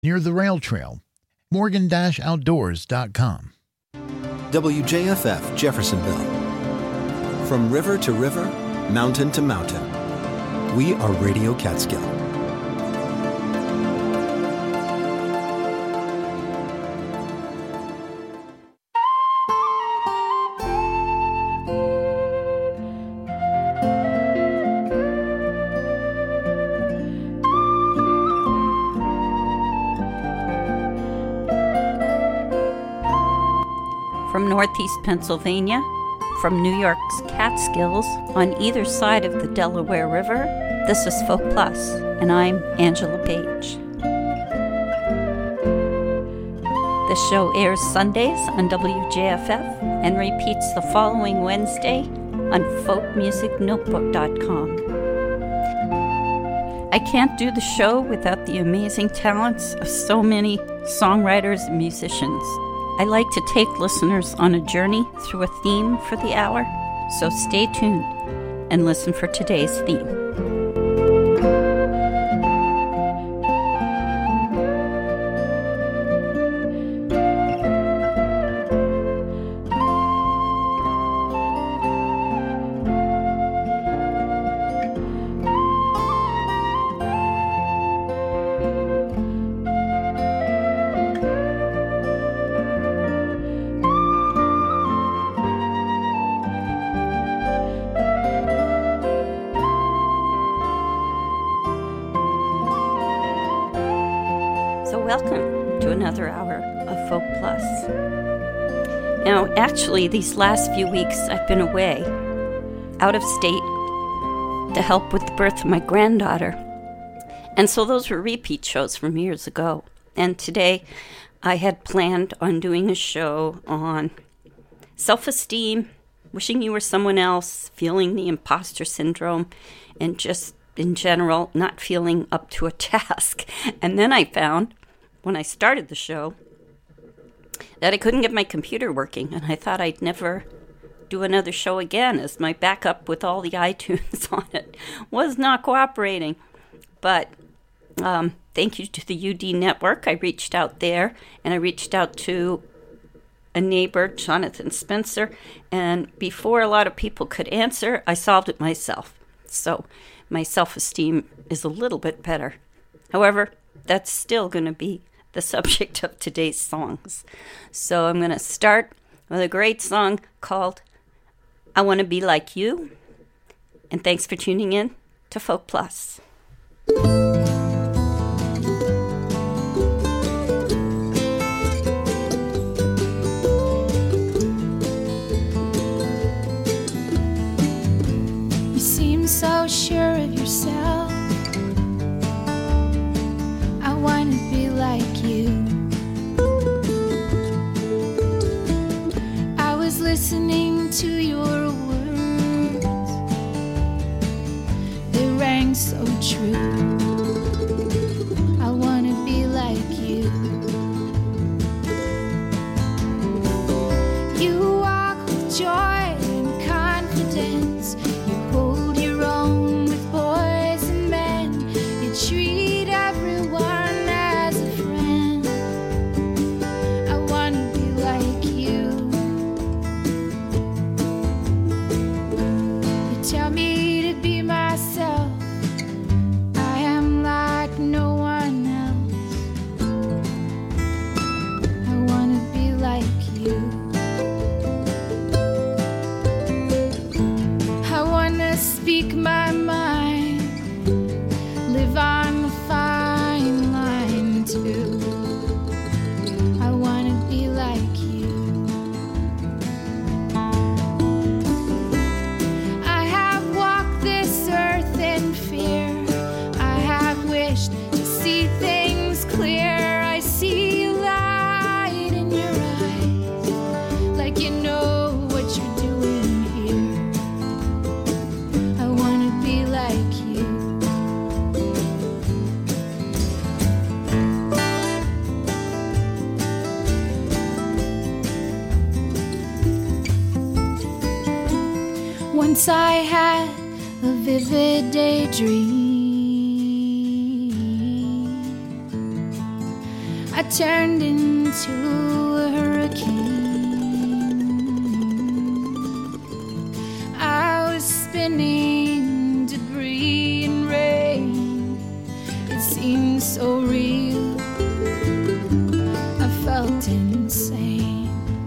near the rail trail. Morgan-Outdoors.com. WJFF Jeffersonville. From river to river, mountain to mountain, we are Radio Catskill. From Northeast Pennsylvania, from New York's Catskills, on either side of the Delaware River, this is Folk Plus, and I'm Angela Page. The show airs Sundays on WJFF and repeats the following Wednesday on folkmusicnotebook.com. I can't do the show without the amazing talents of so many songwriters and musicians. I like to take listeners on a journey through a theme for the hour, so stay tuned and listen for today's theme. Welcome to another hour of Folk Plus. Now, actually, these last few weeks I've been away, out of state, to help with the birth of my granddaughter. And so those were repeat shows from years ago. And today I had planned on doing a show on self-esteem, wishing you were someone else, feeling the imposter syndrome, and just in general not feeling up to a task. And then I found, when I started the show, that I couldn't get my computer working, and I thought I'd never do another show again, as my backup with all the iTunes on it was not cooperating. But thank you to the UD Network. I reached out there, and I reached out to a neighbor, Jonathan Spencer, and before a lot of people could answer, I solved it myself. So my self-esteem is a little bit better. However, that's still going to be the subject of today's songs. So I'm going to start with a great song called I Want to Be Like You. And thanks for tuning in to Folk Plus. You seem so sure of yourself. I want to be like you. I was listening to your words. They rang so true. I want to be like you. You walk with joy and confidence. You hold your own with boys and men. You treat everyone as a friend. I want to be like you. You tell me to be myself. I am like no one else. I want to be like you. I want to speak my mind, live on the fine line too. I want to be like you. I have walked this earth in fear. I have wished to see things clear. I see light in your eyes, like you know what you're doing here. I want to be like you. Once I had a vivid daydream. I turned into a hurricane. I was spinning debris and rain. It seemed so real. I felt insane.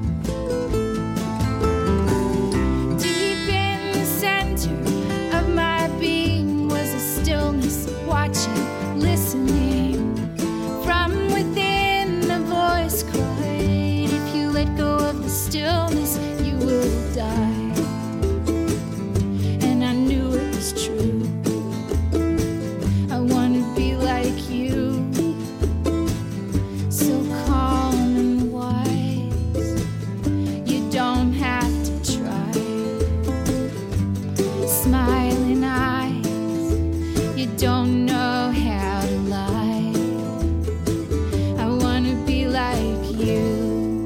Deep in the center of my being was a stillness, watching, listening. From within, a voice cried, if you let go of the stillness, you will die. And I knew it was true. I want to be like you, so calm and wise. You don't have to try. Smiling eyes, you don't know how to lie. I want to be like you.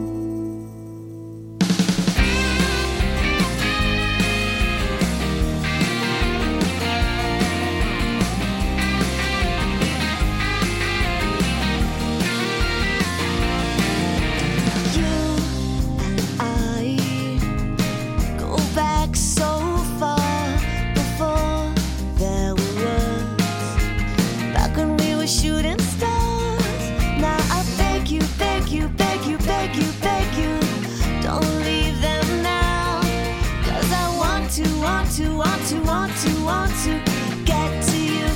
Go back so far before there were words. Back when we were shooting stars. Now I beg you, beg you, beg you, beg you, beg you. Don't leave them now. 'Cause I want to, want to, want to, want to, want to get to you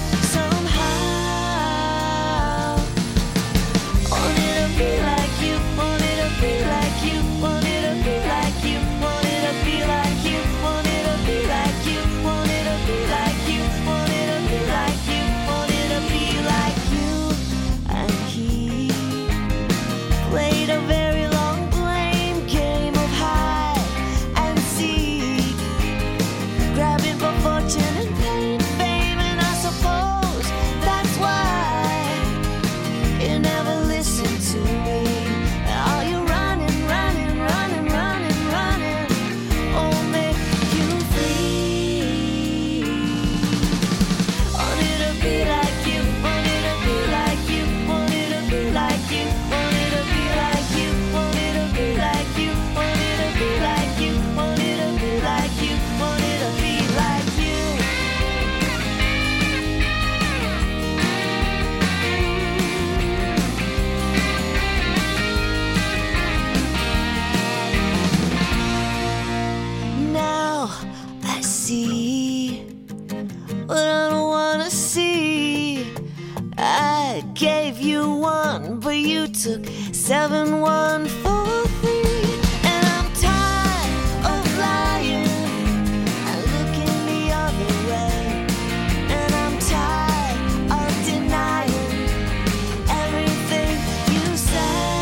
somehow. Wanted to be like you, wanted to be like you, wanted to be like you, wanted to be like you, wanted to be like you, wanted to be like you, wanted to be like you, wanted to be like you. And he played a very long blame game of hide and seek, grabbing for fortune and pain, fame, and I suppose that's why you never listen to me. Are you running, running, running, running, running? Oh, make you free. Wanted to be like you, wanted to be like you, wanted to be like you, wanted to be like you, wanted to be like you, wanted to be like you, wanted to be like you, wanted to be like you. Now I see what I don't wanna see. I gave you one, but you took 7, 1, 4, 3. And I'm tired of lying and looking the other way. And I'm tired of denying everything you say.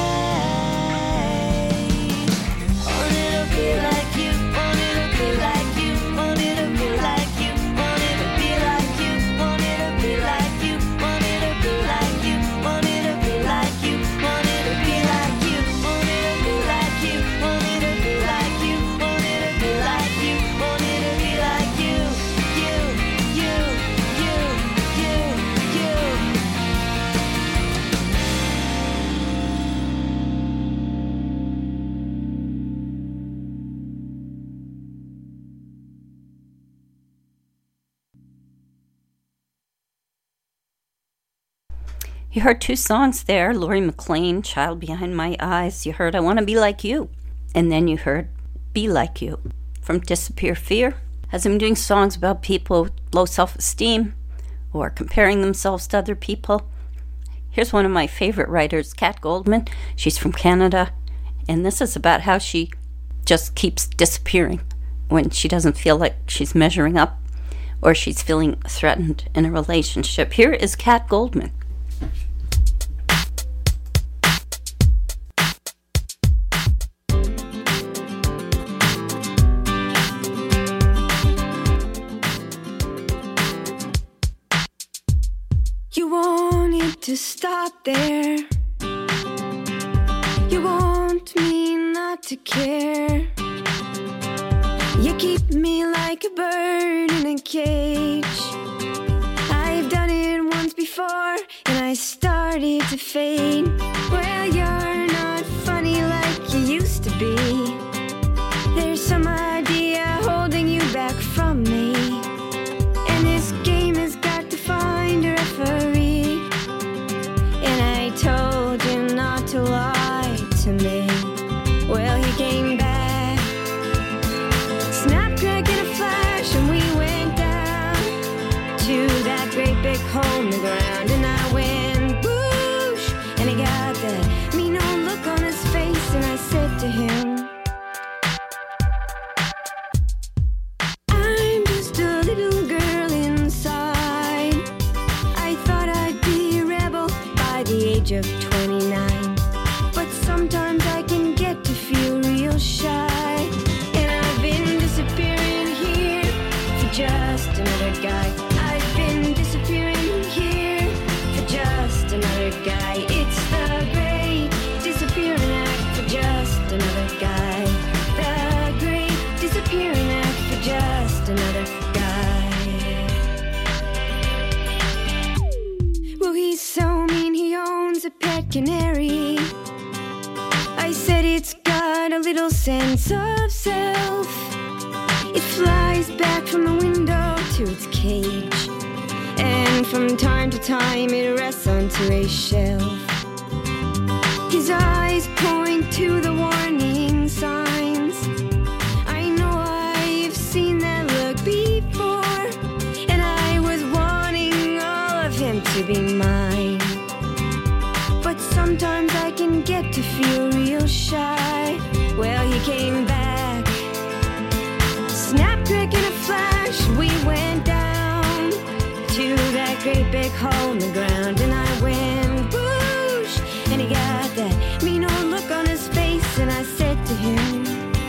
Wanted to be like you, wanted to be like you, wanted to be like you, wanted to be like you, wanted to be like you, wanted to be like you, wanted to be like you, wanted to be like you, wanted to be like you, wanted to be like you, wanted to be like you, wanted to be like you, you, you, you, you, you. You heard two songs there, Lori McLean, Child Behind My Eyes. You heard I Want to Be Like You. And then you heard Be Like You from Disappear Fear. As I'm doing songs about people with low self-esteem or comparing themselves to other people, here's one of my favorite writers, Kat Goldman. She's from Canada. And this is about how she just keeps disappearing when she doesn't feel like she's measuring up or she's feeling threatened in a relationship. Here is Kat Goldman. You wanted to stop there. You want me not to care. You keep me like a bird in a cage. I've done it once before and I started to fade. Well, pet canary. I said it's got a little sense of self. It flies back from the window to its cage, and from time to time it rests onto a shelf. His eyes point to the warning signs. I know I've seen that look before, and I was wanting all of him to be mine. But sometimes I can get to feel real shy. Well, he came back. Snap, crack, in a flash, we went down to that great big hole in the ground, and I went whoosh, and he got that mean old look on his face, and I said to him,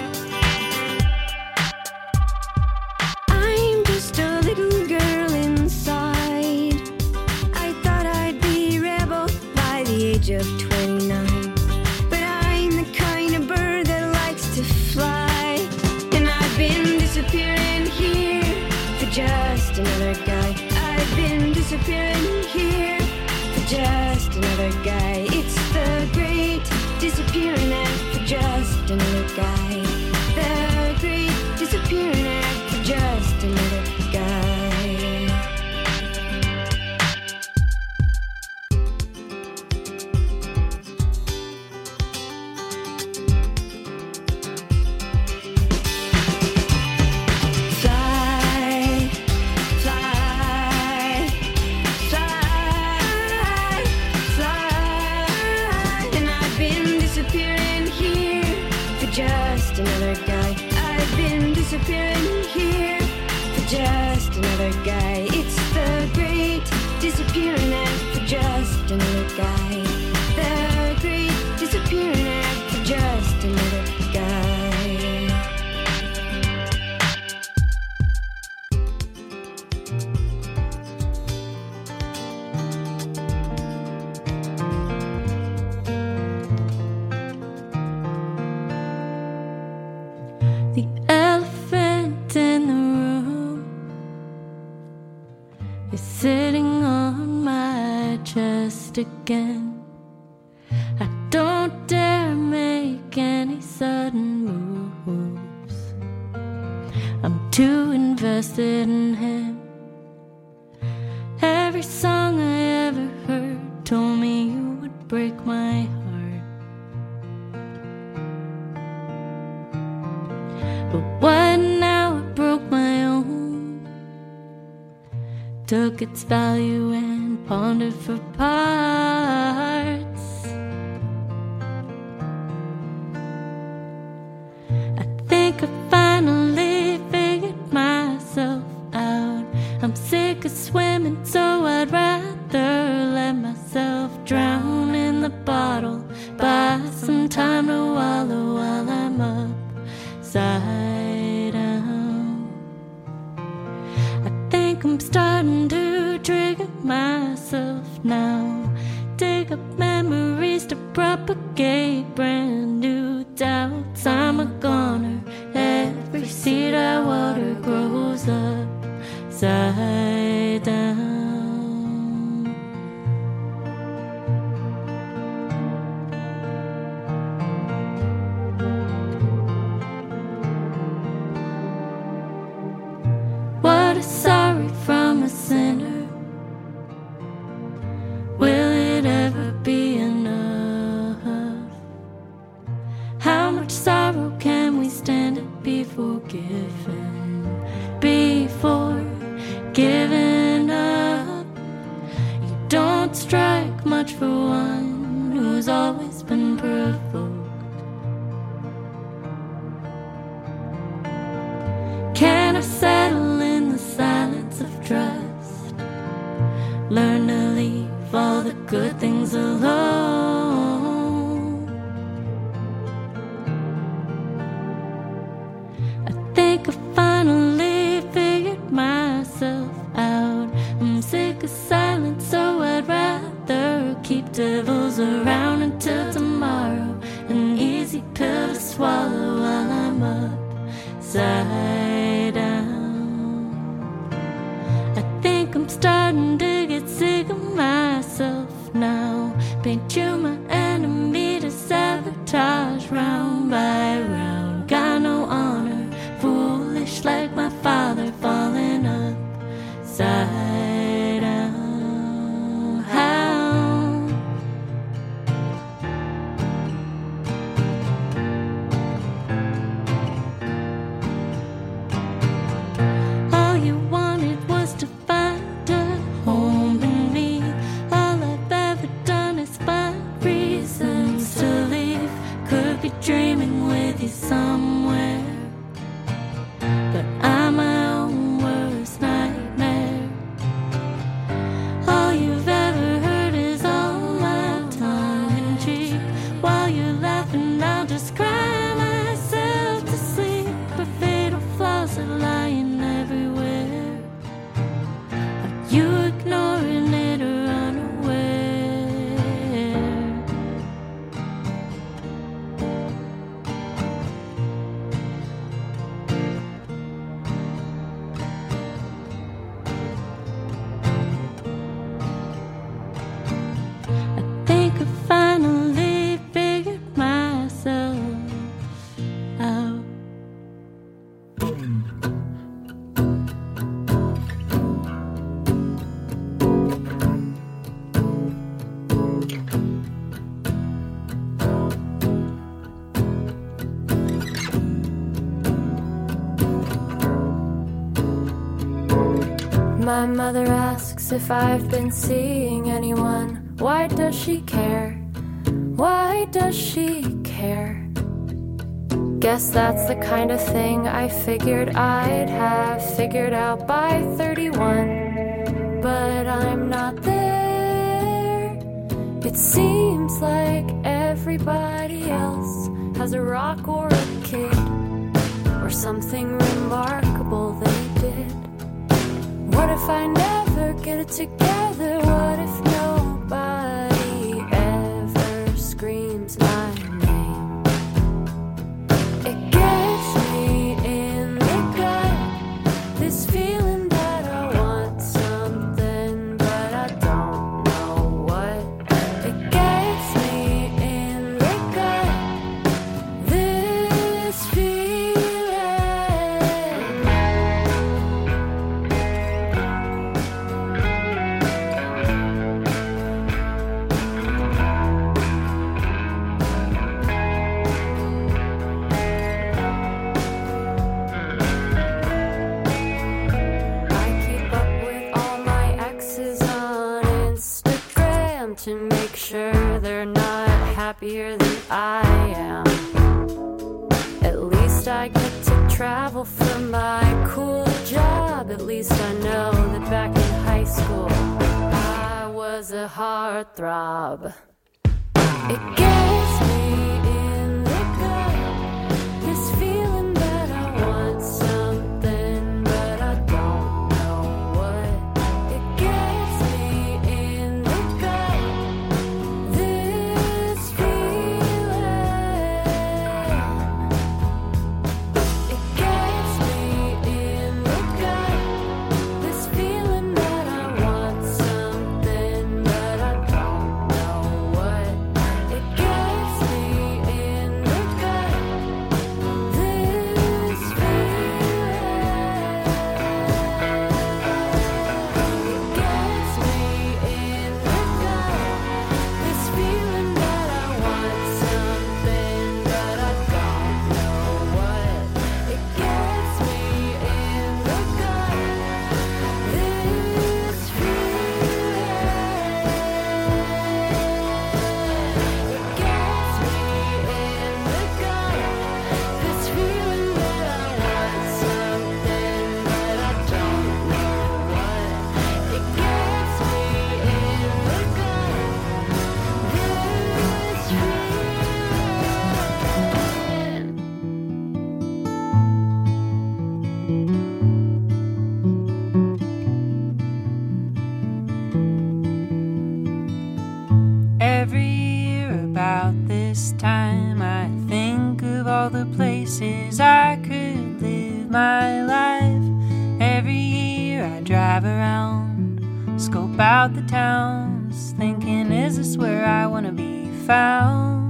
I'm just a little girl inside. I thought I'd be rebel by the age of 29, but I'm the kind of bird that likes to fly, and I've been disappearing here for just another guy. I've been disappearing here for just another guy. It's the great disappearing act for just another guy. The great disappearing act for just another guy. Fly, fly, fly, fly. And I've been disappearing here for just another guy. I've been disappearing here for just another guy. It's the great disappearing act for just another guy. The great disappearing act for just another guy. The elephant in the room is sitting on my chest again. I don't dare make any sudden moves. I'm too invested in him. Every song I ever heard told me you would break my heart. But what now? It broke my own. Took its value and pawned it for parts. I think I finally figured myself out. I'm sick of swimming, so I'd rather let myself drown in the bottle. Buy some time to wallow while I'm upside down. I think I'm starting to trigger myself now. Dig up memories to propagate brand new doubts. I'm a goner. Every seed I water grows upside down. What is sorry from a sinner? Will it ever be enough? I'm an enemy to sabotage round by round. Got no honor, foolish like my father, falling upside down. How? All you wanted was to find a home in me. All I've ever done is find reasons to leave. Could be dreaming with you somewhere, but I'm my own worst nightmare. All you've ever heard is all my tongue in cheek. While you're laughing, I'll just cry myself to sleep. But fatal flaws are lying everywhere. Are you ignoring it or unaware? I think I finally figured myself out. My mother asks if I've been seeing anyone. Why does she care? Why does she care? Guess that's the kind of thing I figured I'd have figured out by 31. But I'm not there. It seems like everybody else has a rock or a kid, or something remarkable they did. What if I never get it together? What if nobody ever screams my name? It gets me in the gut, this feeling that I want something, but I don't know what. It gets me in the gut, this feeling. To make sure they're not happier than I am. At least I get to travel for my cool job. At least I know that back in high school I was a heartthrob. It gets me in the gut, this feeling that I want something, but I don't know what. It gets me in the gut, this feeling. It gets me in the gut, this feeling that I want something, but I don't know what. It gets me in the gut, this feeling. It gets me in the gut, this feeling that I want something, but I don't know what. It gets me in the gut, this feeling. It gets me in the gut, this feeling that I want something, but I don't know what. It gets me in the gut, this Every year about this time I think of all the places I could live my life. Every year I drive around, scope out the towns, thinking, is this where I wanna be found.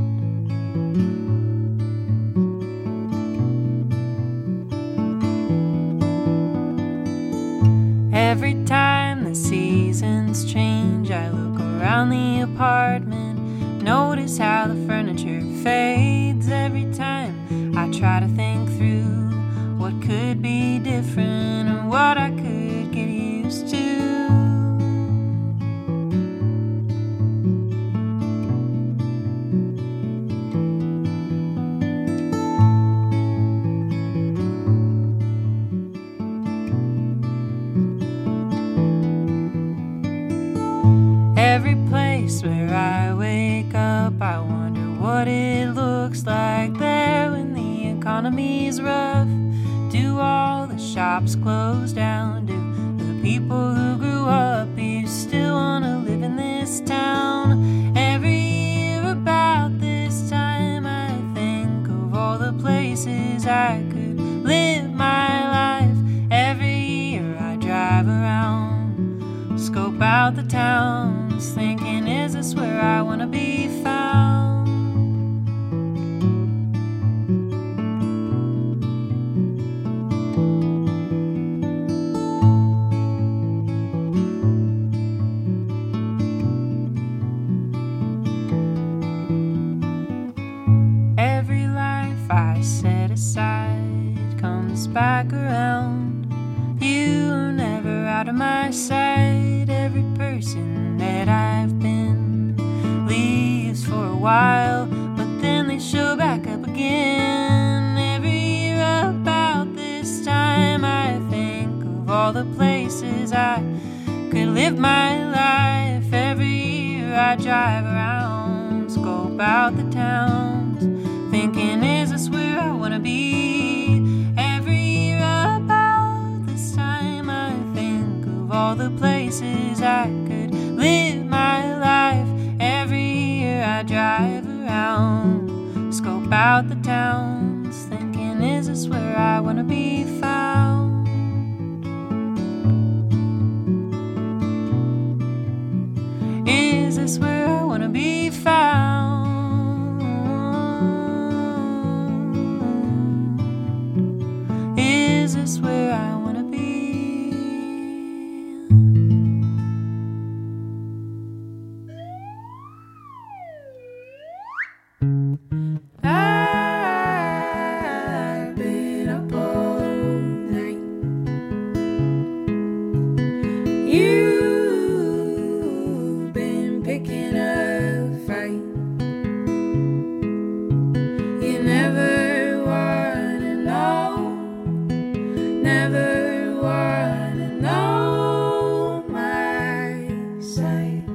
Every time the seasons change, I look around the apartment, notice how the furniture fades. Every time I try to think through what could be different and what I could get used to. Every place where I wake up, I wonder what it looks like there when the economy's rough. Do all the shops close down? Do the people who grew up here still want to live in this town? Every year about this time, I think of all the places I could live my life. Every year I drive around, scope out the towns, thinking, is this where I want to be found? Every life I set aside comes back around. You are never out of my sight. Every person that I've been leaves for a while, but then they show back up again. Every year about this time, I think of all the places I could live my life. Every year I drive around, scope out the towns, thinking, is this where I want to be? Every year about this time, I think of all the places I could live my life. Every year I drive around, scope out the towns, thinking, is this where I want to be found? Is this where I want to be found? Is this where I want to be? I've been up all night. You've been picking a fight. You never wanna know, never wanna know my side.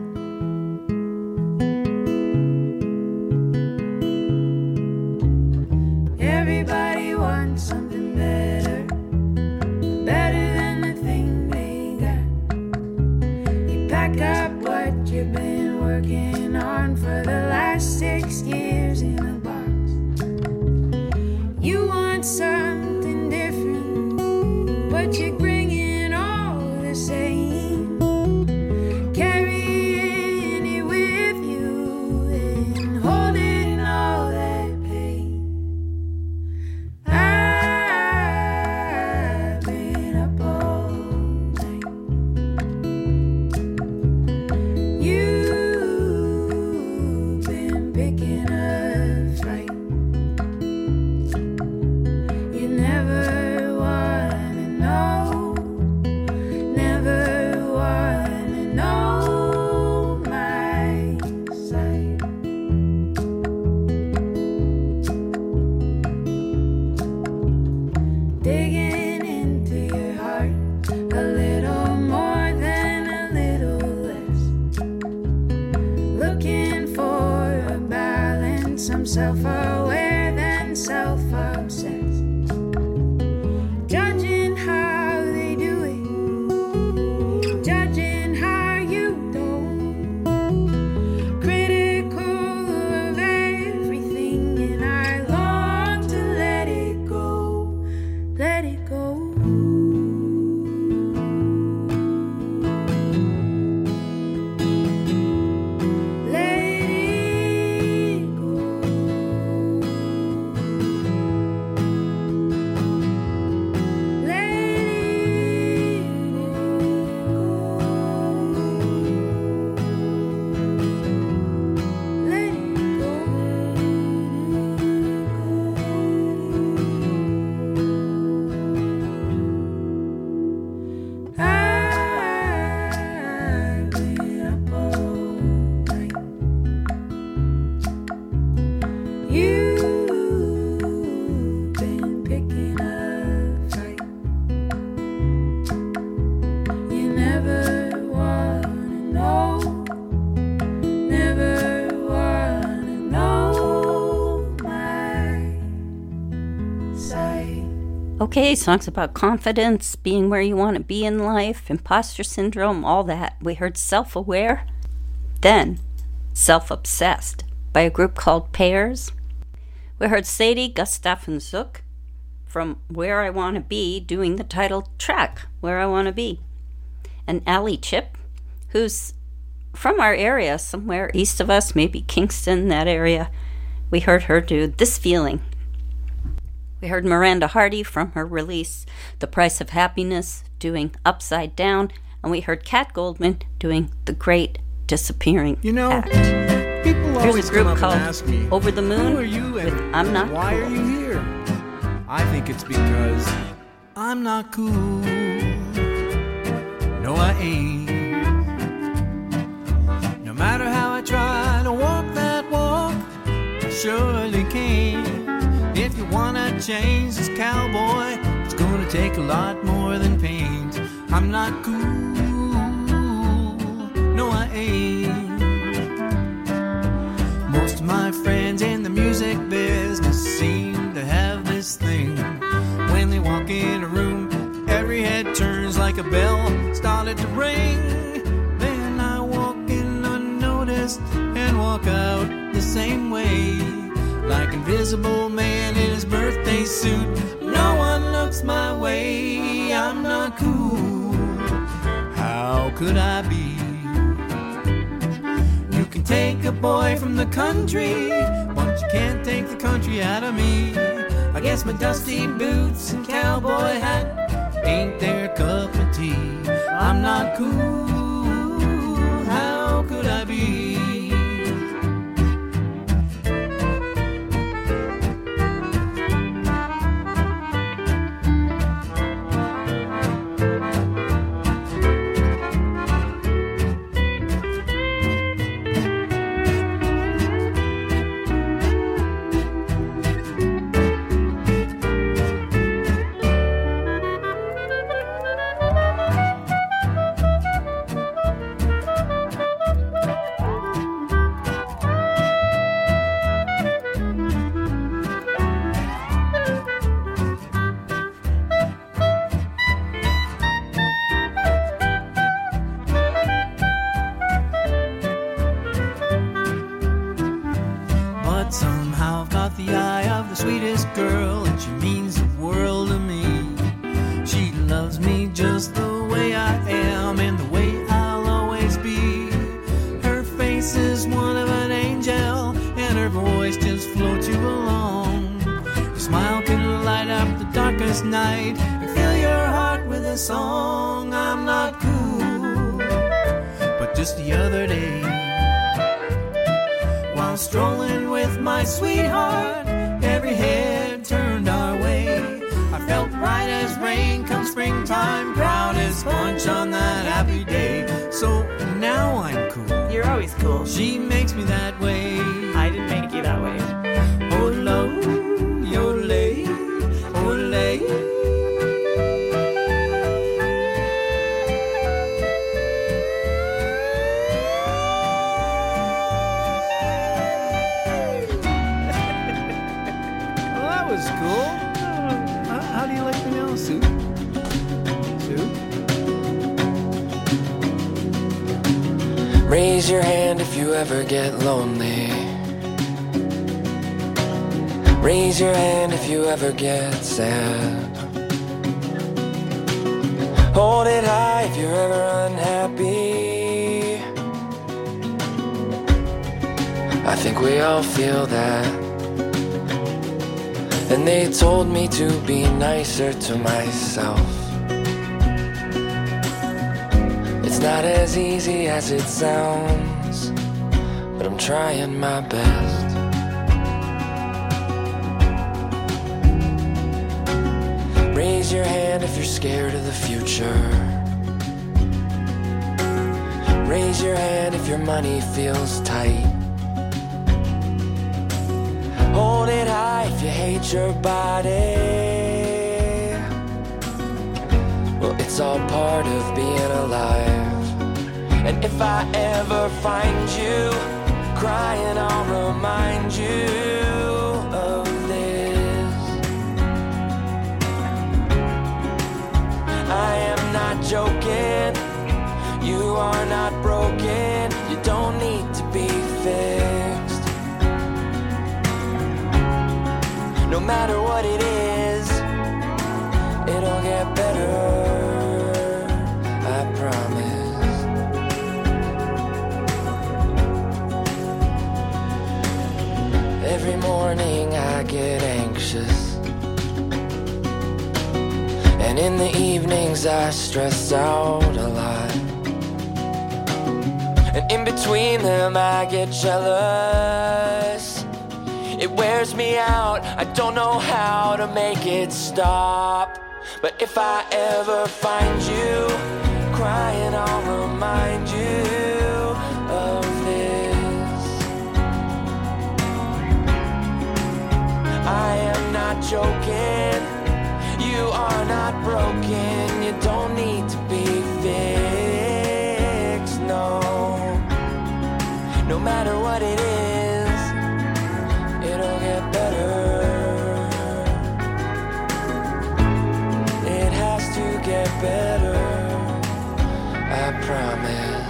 Everybody wants something better, better than the thing they got. You pack up what you've been working on for the last 6 years in a box. You want something different, but you're bringing all the same. Carrying it with you and holding all that pain. I've been up all night. You've been picking a fight. You never wanna know, never wanna know my side. Digging into your heart a little more than a little less. Looking for a balance. I'm self-aware than self-obsessed. Judging how they do it, judging how you don't. Critical of everything, and I long to let it go, let it go. Let it You've been picking a fight. You never wanna know, never wanna know my side. Okay, songs about confidence, being where you want to be in life, imposter syndrome, all that. We heard Self-Aware, then Self-Obsessed by a group called Pairs. We heard Sadie, Gustav, and Zook from Where I Want to Be doing the title track, Where I Want to Be. And Allie Chip, who's from our area, somewhere east of us, maybe Kingston, that area. We heard her do This Feeling. We heard Miranda Hardy from her release The Price of Happiness doing Upside Down, and we heard Kat Goldman doing The Great Disappearing Act. People Here's always a group come up called and ask me, Over the Moon who are you with and I'm Not why Cool. are you here? I think it's because I'm not cool. No, I ain't. No matter how I try to walk that walk, I surely can't. If you wanna change this cowboy, it's gonna take a lot more than paint. I'm not cool. No, I ain't. Most of my friends in the music business seem to have this thing. When they walk in a room, every head turns like a bell started to ring. Then I walk in unnoticed and walk out the same way, like Invisible Man in his birthday suit. No one looks my way. I'm not cool. How could I be? You can take a boy from the country, but you can't take the country out of me. I guess my dusty boots and cowboy hat ain't their cup of tea. I'm not cool. How could I be? But somehow I've got the eye of the sweetest girl, and she means the world to me. She loves me just the way I am and the way I'll always be. Her face is one of an angel, and her voice just floats you along. Her smile can light up the darkest night and fill your heart with a song. I'm not cool, but just the other day, while strolling with my sweetheart, every head turned our way. I felt right as rain come springtime, proud as punch on that happy day. So now I'm cool. You're always cool. She makes me that way. I didn't make you that way. Odlo, yodelay, odelay. Cool. How do you like me now, Sue? Sue? Raise your hand if you ever get lonely. Raise your hand if you ever get sad. Hold it high if you're ever unhappy. I think we all feel that. And they told me to be nicer to myself. It's not as easy as it sounds, but I'm trying my best. Raise your hand if you're scared of the future. Raise your hand if your money feels tight. if you hate your body, well, it's all part of being alive. And if I ever find you crying, I'll remind you of this. I am not joking. You are not broken. You don't need to be fixed. No matter what it is, it'll get better, I promise. Every morning I get anxious, and in the evenings I stress out a lot. And in between them I get jealous. It wears me out, I don't know how to make it stop. But if I ever find you crying, I'll remind you of this. I am not joking. You are not broken. You don't need to be fixed, no. No matter what it is, it'll get better. It has to get better, I promise.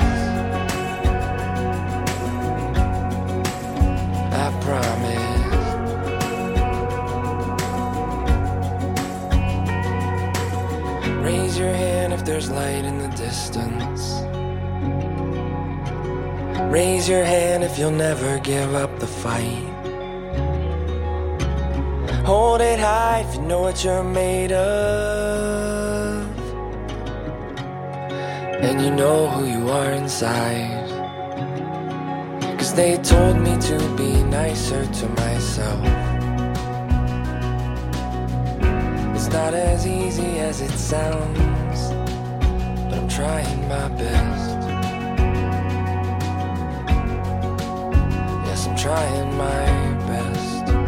I promise. Raise your hand if there's light in the distance. Raise your hand if you'll never give up the fight. Hold it high if you know what you're made of, and you know who you are inside. 'Cause they told me to be nicer to myself. It's not as easy as it sounds, but I'm trying my best. Yes, I'm trying my best.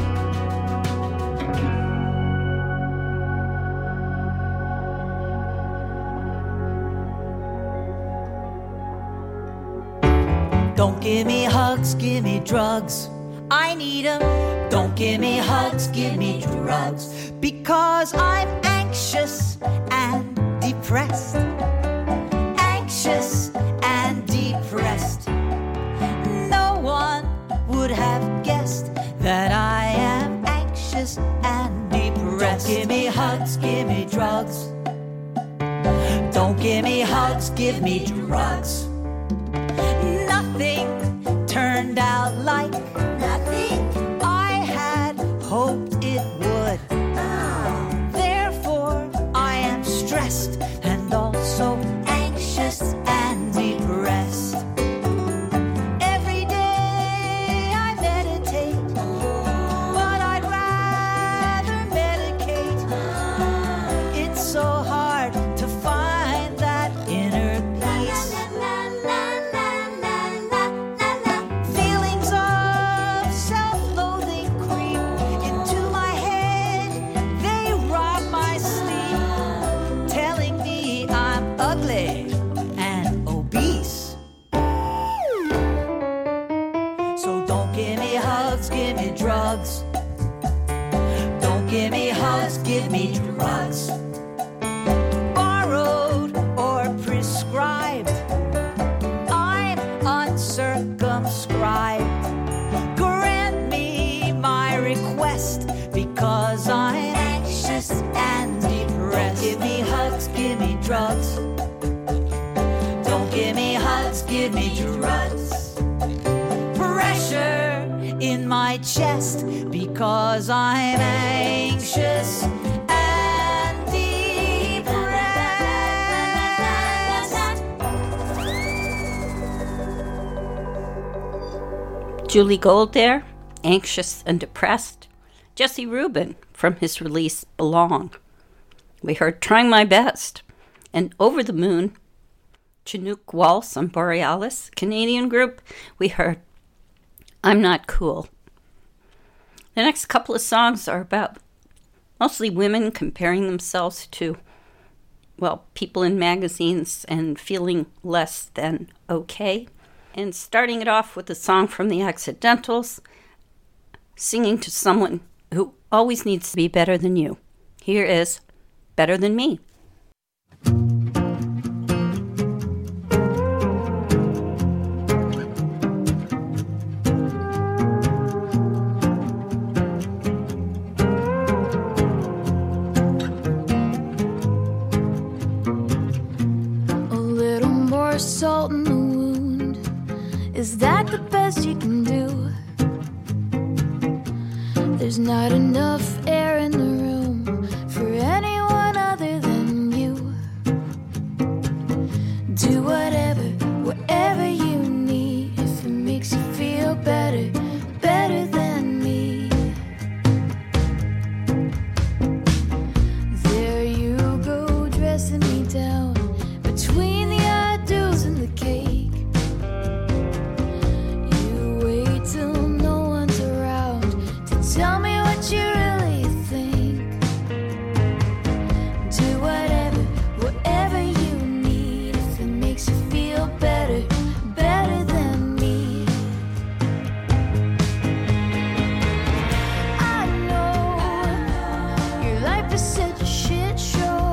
Don't give me hugs, give me drugs. I need 'em. Don't give me hugs, give me drugs. Because I'm anxious and depressed. Anxious and depressed. No one would have guessed that I am anxious and depressed. Don't give me hugs, give me drugs. Don't give me hugs, give me drugs. Nothing turned out like nothing I had hoped it would. Therefore, I am stressed and also anxious and depressed. Every day I meditate, but I'd rather medicate. It's so hard to find that inner peace. Feelings of self-loathing creep into my head. They rob my sleep, telling me I'm ugly and obese. So don't give me hugs, give me drugs. Don't give me hugs, give me drugs. Borrowed or prescribed, I'm uncircumscribed. Grant me my request, because I'm anxious and depressed. Give me hugs, give me drugs. Don't give me hugs, give me drugs. Pressure in my chest, because I'm anxious and depressed. Julie Gold there, anxious and depressed. Jesse Rubin from his release Belong. We heard Trying My Best. And Over the Moon, Chinook Waltz on Borealis, Canadian group, we heard I'm Not Cool. The next couple of songs are about mostly women comparing themselves to, well, people in magazines and feeling less than okay. And starting it off with a song from the Accidentals, singing to someone who always needs to be better than you. Here is Better Than Me. Salt in the wound, is that the best you can do? There's not enough air in the room for anyone other than you. Do whatever, whatever you need, if it makes you feel better, better than me. There you go, dressing me down between the and the cake. You wait till no one's around to tell me what you really think. Do whatever, whatever you need, if it makes you feel better, better than me. I know your life is such a shit show.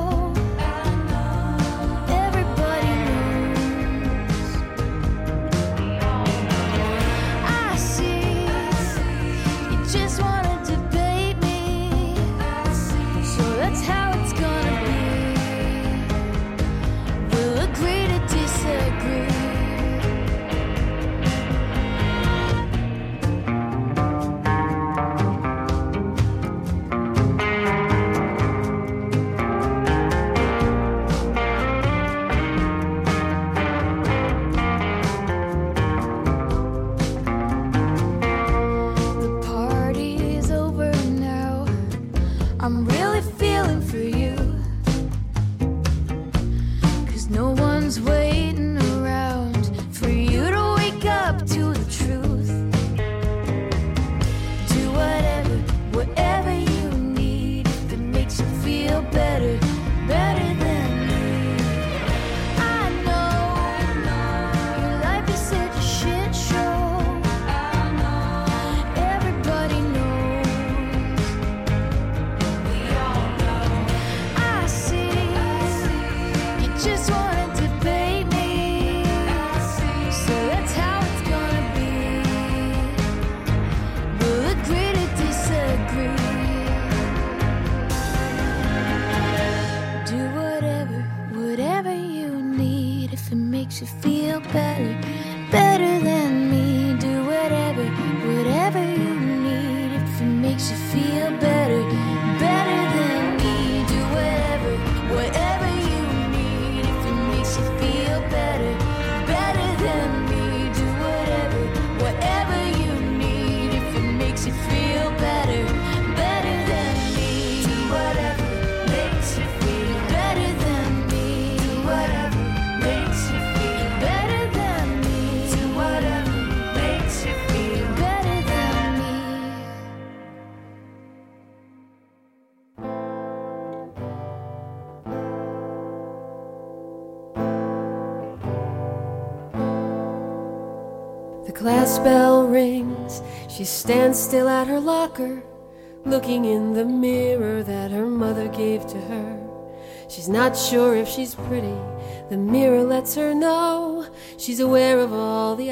Glass bell rings. She stands still at her locker, looking in the mirror that her mother gave to her. She's not sure if she's pretty. The mirror lets her know. She's aware of all the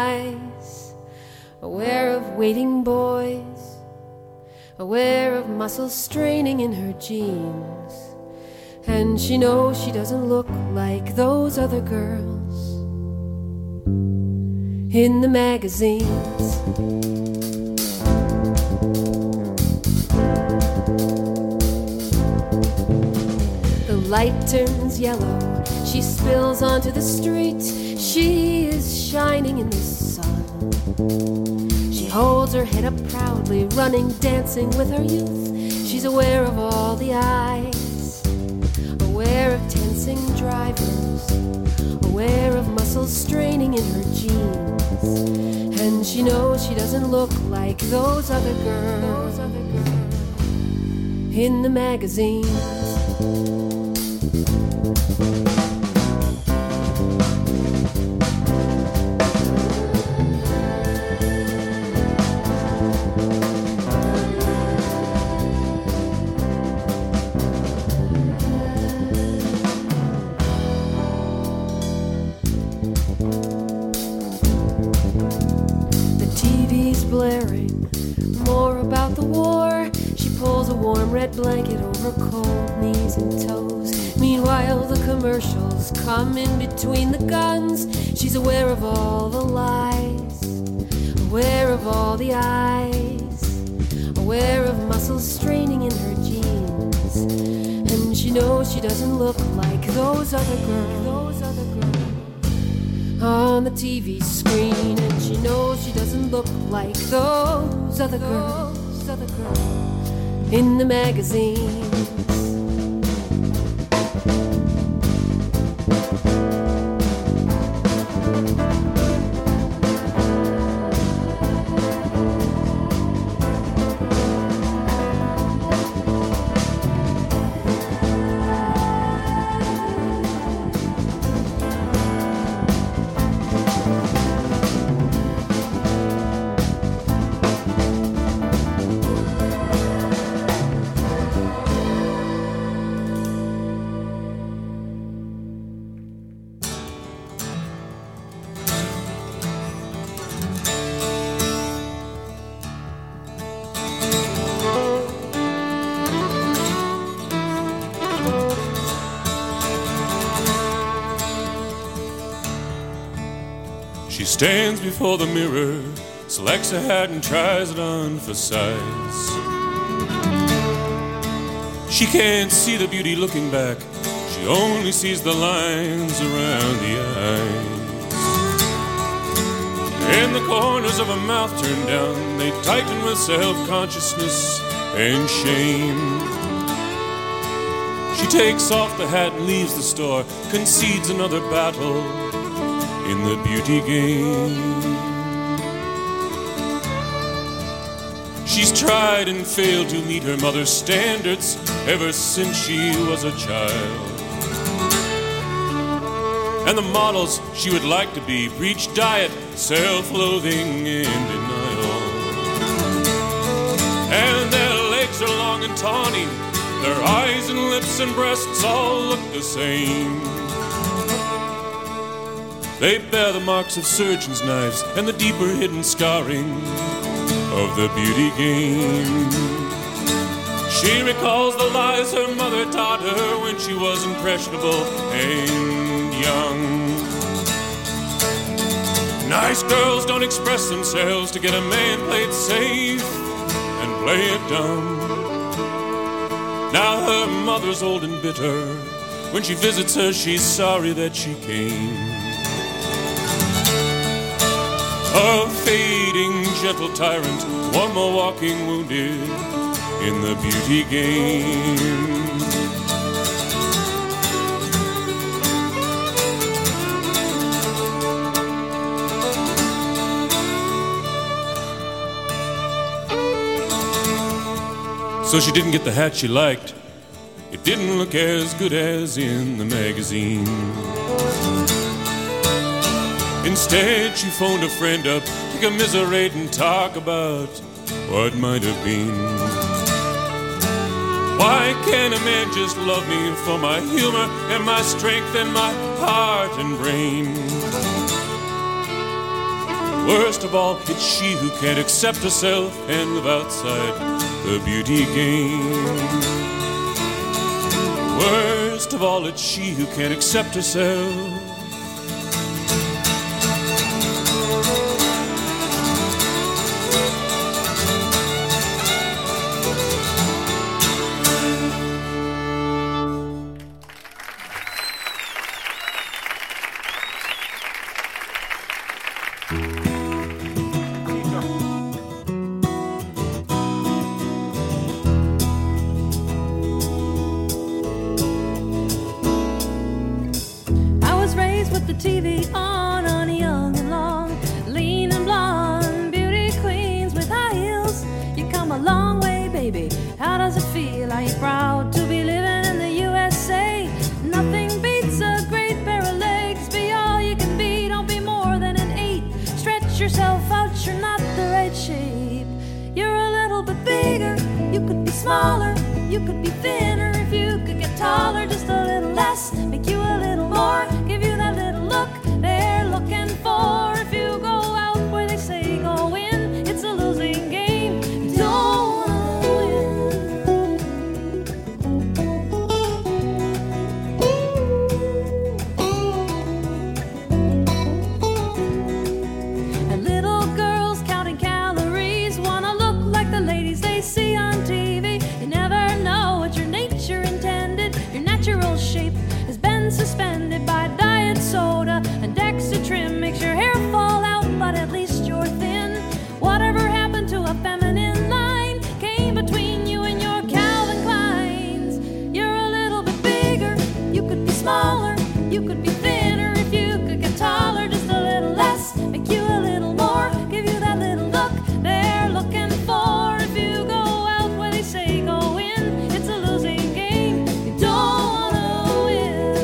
eyes, aware of waiting boys, aware of muscles straining in her jeans. And she knows she doesn't look like those other girls in the magazines. The light turns yellow. She spills onto the street. She is shining in the sun. She holds her head up proudly, running, dancing with her youth. She's aware of all the eyes, aware of tensing drivers, aware of muscles straining in her jeans. And she knows she doesn't look like those other girls in the magazines. Blaring more about the war. She pulls a warm red blanket over cold knees and toes. Meanwhile, the commercials come in between the guns. She's aware of all the lies, aware of all the eyes, aware of muscles straining in her jeans. And she knows she doesn't look like those other girls on the TV screen, and she knows she doesn't look like those other girls in the magazines. She stands before the mirror, selects a hat and tries it on for size. She can't see the beauty looking back, she only sees the lines around the eyes. And the corners of her mouth turn down, they tighten with self-consciousness and shame. She takes off the hat and leaves the store, concedes another battle in the beauty game. She's tried and failed to meet her mother's standards ever since she was a child. And the models she would like to be preach diet, self-loathing, and denial. And their legs are long and tawny, their eyes and lips and breasts all look the same. They bear the marks of surgeons' knives and the deeper hidden scarring of the beauty game. She recalls the lies her mother taught her when she was impressionable and young. Nice girls don't express themselves to get a man played safe and play it dumb. Now her mother's old and bitter. When she visits her, she's sorry that she came. A fading, gentle tyrant, one more walking wounded in the beauty game. So she didn't get the hat she liked. It didn't look as good as in the magazine. Instead, she phoned a friend up to commiserate and talk about what might have been. Why can't a man just love me for my humor and my strength and my heart and brain? Worst of all, it's she who can't accept herself and live outside the beauty game. Worst of all, it's she who can't accept herself. How does it feel? Are you proud to be living in the USA? Nothing beats a great pair of legs. Be all you can be, don't be more than an 8. Stretch yourself out, you're not the right shape. You're a little bit bigger, you could be smaller, you could be thinner. If you could get taller, just a little less, make you a little more, give you that little look they're looking for. If you go out where they say go in, it's a losing game. You don't wanna win. And little girls counting calories wanna look like the ladies they see on TV. You never know what your nature intended. Your natural shape has been suspended by diet soda, and Dexatrim makes your hair fall out, but at least you're thin. Whatever happened to a feminine line came between you and your Calvin Kleins. You're a little bit bigger, you could be smaller, you could be thinner. If you could get taller, just a little less, make you a little more, give you that little look they're looking for. If you go out where they say go in, it's a losing game. You don't wanna win.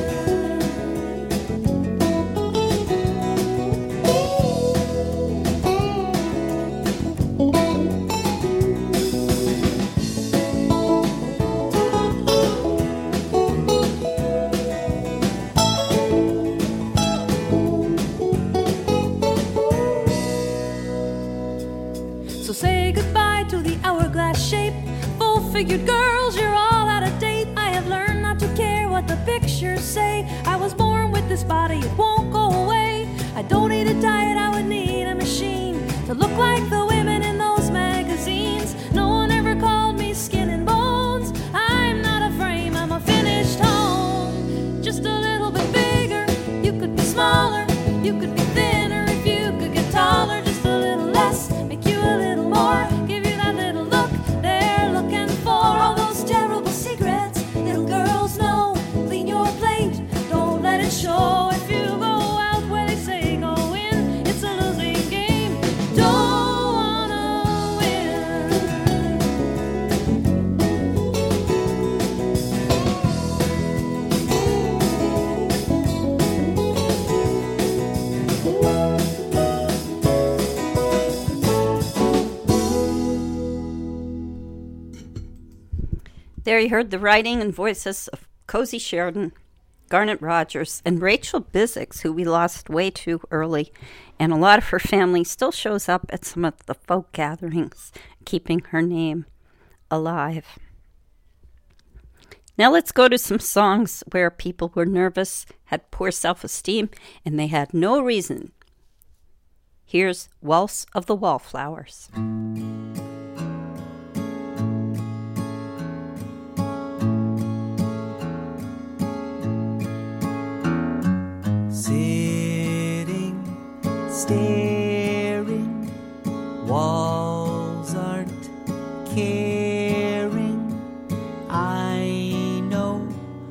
So say goodbye to the hourglass shape. Full-figured girls, you're all out of date. I have learned not to care what the pictures say. I was born with this body, it won't go away. I don't need a diet, I would need a machine to look like the women in those magazines. No one ever called me skin and bones. I'm not a frame, I'm a finished home. Just a little bit bigger, you could be smaller, you could be thinner. If you could get taller, just a little less, make you a little more, give you that little look they're looking for. All those terrible secrets little girls know. Clean your plate, don't let it show. If you go out where they say go in, it's a losing game. Don't wanna win. There you heard the writing and voices of Cozy Sheridan, Garnet Rogers, and Rachel Bizzix, who we lost way too early. And a lot of her family still shows up at some of the folk gatherings, keeping her name alive. Now let's go to some songs where people were nervous, had poor self-esteem, and they had no reason. Here's Waltz of the Wallflowers. Sitting, staring, walls aren't caring. I know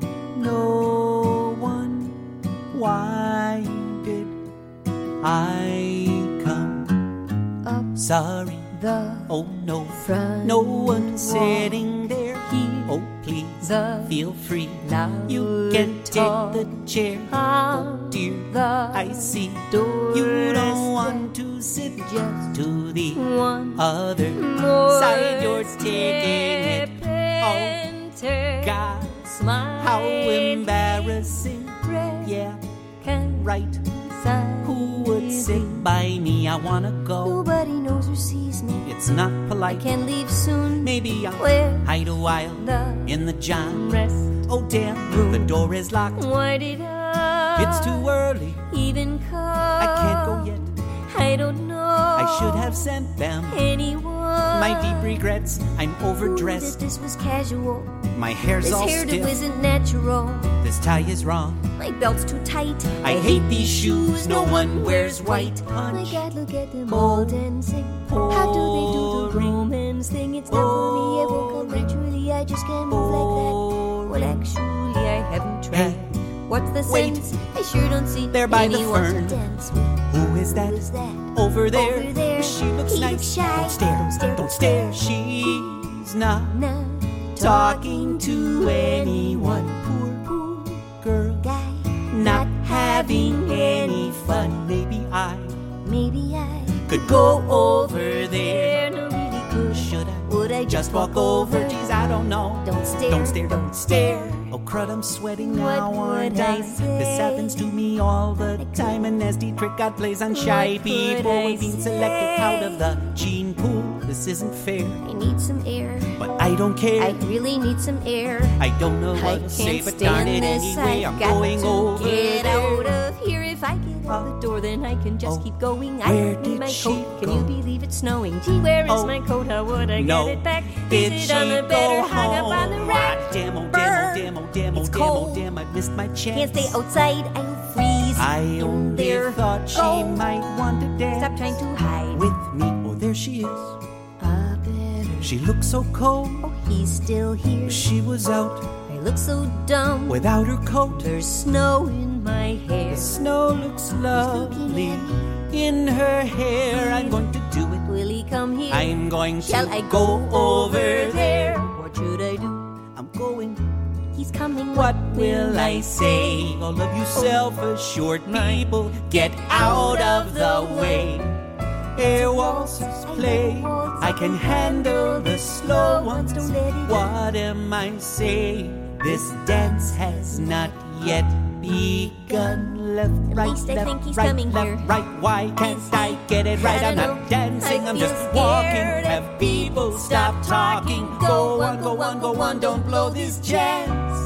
no one. Why did I come up? Sorry, oh no, no one sitting there. Oh please, feel free. You can take the chair. Oh dear, I see you don't want to sit just to the other side. You're taking it. Oh God, how embarrassing. Yeah, right. Who would sit by me? I wanna go. Nobody knows or sees me. It's not polite. I can't leave soon. Maybe I'll Where hide a while in the John rest. Oh damn, the door is locked. Why did I? It's too early. Even come. I can't go yet. I don't know. I should have sent them anyone. My deep regrets. I'm overdressed. That this was casual. My hair's this all hairdo stiff. Isn't natural. This tie is wrong. My belt's too tight. I hate these shoes. No one wears white. Punch. My God, look at them all dancing. How do they do the romance thing? It's not for me. I woke up naturally. I just can't move like that. Well, actually, I haven't tried. What's the sense? I sure don't see there by the anyone fern. to dance with. Who is that? Who's that? Over there. Over there. She looks He nice. looks shy. Don't stare. Don't stare. She's not. talking to anyone. Poor girl, guy, not having any fun. Maybe I could go over there. no really could. Should I? Would I Just walk over? Geez, I don't know. Don't stare, Don't stare, don't stare. Oh, crud, I'm sweating now, What aren't would I I? say? This happens to me all the time. A nasty trick God plays on shy What people. would I We're being selected say? out of the gene pool. This isn't fair, I need some air. but I don't care. I really need some air. I don't know I what to say, can't but darn stand it this. anyway. I've I'm got going to over get there. out of here. If I get out the door, then I can just keep going. I where don't need did my she coat. Can go? you believe it's snowing? Gee, where is Oh, my coat? How would I no. get it back? Did Is she it on the bed go or hung up on the home? rack? Ah, damn, oh, Burn. damn, oh, damn, oh, It's damn, oh, cold. damn, I missed my chance. Can't stay outside. I'll freeze. I in only there. thought she Go. might want to dance. Stop trying to hide. With me. Oh, there she is. Better. She looks so cold. Oh, he's still here. She was out I look so dumb. without her coat. There's snow in my hair. The snow looks lovely in her hair. I'm going to do it. Will he come here? I'm going to Shall I go over there. What should I do? I'm going. He's coming. What will I say? All of you self-assured people, get out of the way. Air waltzes play. I can handle the slow ones. Don't let it What am I saying? This dance has not yet begun. Left, right, least I left, think he's right, coming left, here. right. Why can't I get it right? I I'm don't not know. dancing. I I'm feel just walking. scared. Have people stop talking. Go on, go on, go on. Don't blow this jazz.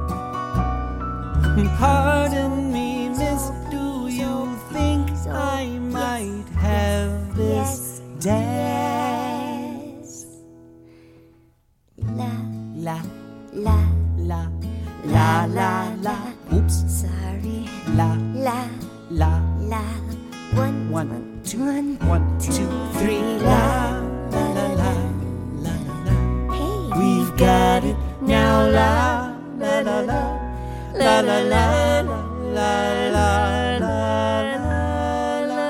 Pardon me, miss, do you think I might have this dance? La, La, la, la, la, la, la. Oops. sorry. La, La, la. la. One, two, 3. La, la, la, la, la, la. Hey, We've got it now. La, la, la, la. La la la la la la la la.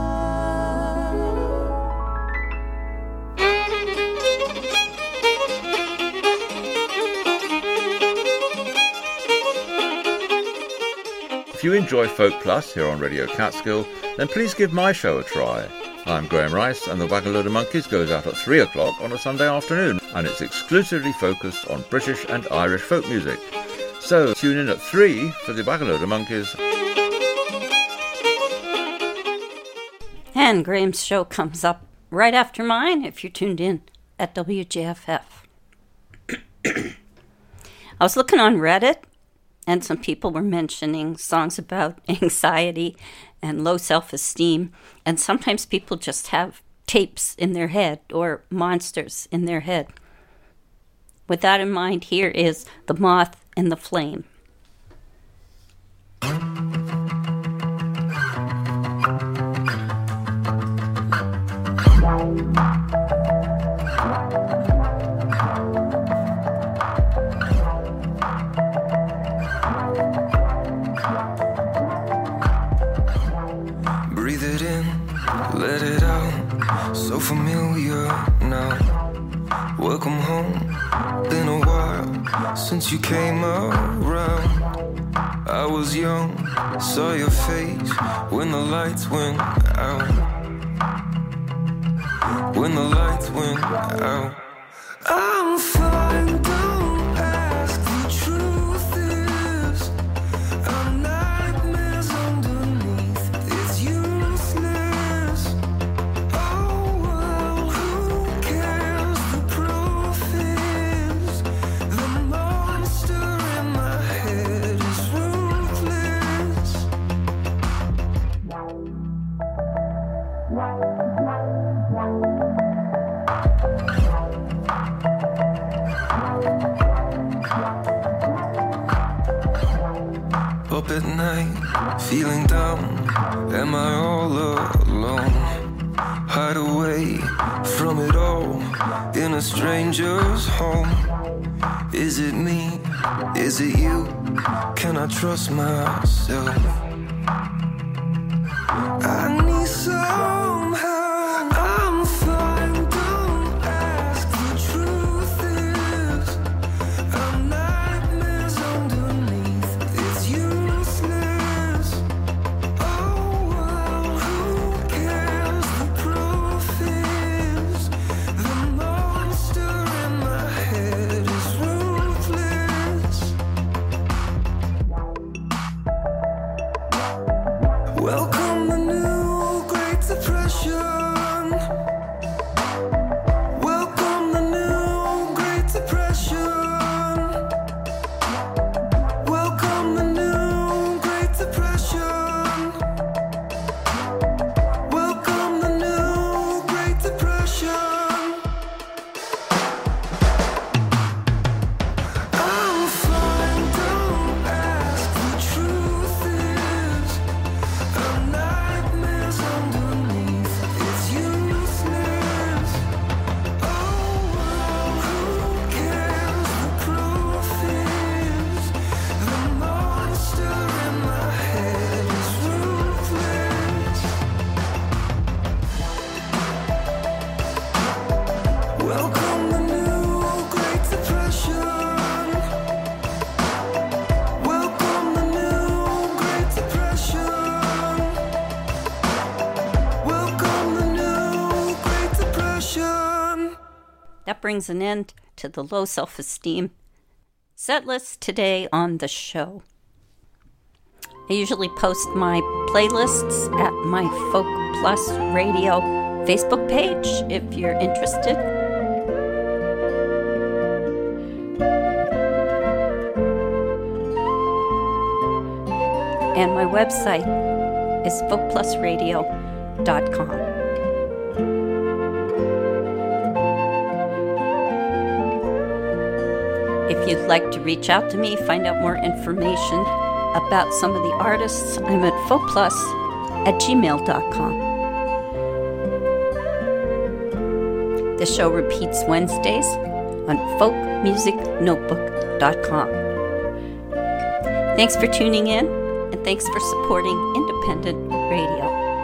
If you enjoy Folk Plus here on Radio Catskill, then please give my show a try. I'm Graham Rice, and the Wagaload of Monkeys goes out at 3 o'clock on a Sunday afternoon, and it's exclusively focused on British and Irish folk music. So tune in at 3 for the Wagaload of Monkeys. And Graham's show comes up right after mine if you're tuned in at WJFF. I was looking on Reddit, and some people were mentioning songs about anxiety and low self-esteem, and sometimes people just have tapes in their head or monsters in their head. With that in mind, here is The Moth and the Flame. Breathe it in, let it out. So familiar now. Welcome home. Been a while since you came around. I was young, saw your face when the lights went out. When the lights went out. I'm fine, don't ask. The truth is, I'm nightmares underneath. It's useless. Oh well, who cares? The proof is, the monster in my head is ruthless. Up at night, feeling down. Am I all alone? Hide away from it all in a stranger's home. Is it me? Is it you? Can I trust myself? I need some help. I'm fine, don't ask. The truth is, that brings an end to the low self-esteem set list today on the show. I usually post my playlists at my Folk Plus Radio Facebook page if you're interested. And my website is folkplusradio.com. If you'd like to reach out to me, find out more information about some of the artists, I'm at folkplus@gmail.com. The show repeats Wednesdays on folkmusicnotebook.com. Thanks for tuning in, and thanks for supporting independent radio.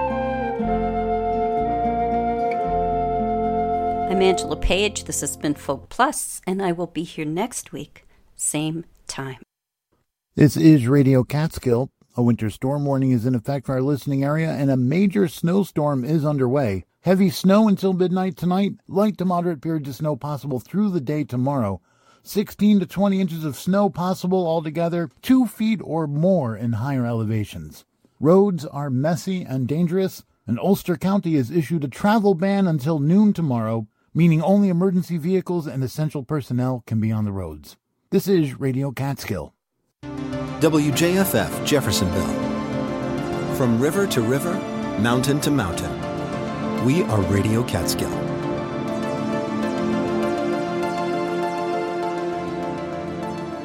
I'm Angela Page. This has been Folk Plus, and I will be here next week, same time. This is Radio Catskill. A winter storm warning is in effect for our listening area, and a major snowstorm is underway. Heavy snow until midnight tonight, light to moderate periods of snow possible through the day tomorrow. 16 to 20 inches of snow possible altogether, 2 feet or more in higher elevations. Roads are messy and dangerous, and Ulster County has issued a travel ban until noon tomorrow, meaning only emergency vehicles and essential personnel can be on the roads. This is Radio Catskill. WJFF Jeffersonville. From river to river, mountain to mountain, we are Radio Catskill.